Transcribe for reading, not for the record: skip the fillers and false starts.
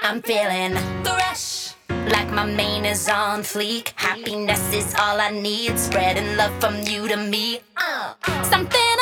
I'm feeling fresh, like my mane is on fleek. Happiness is all I need, spreading love from you to me. Something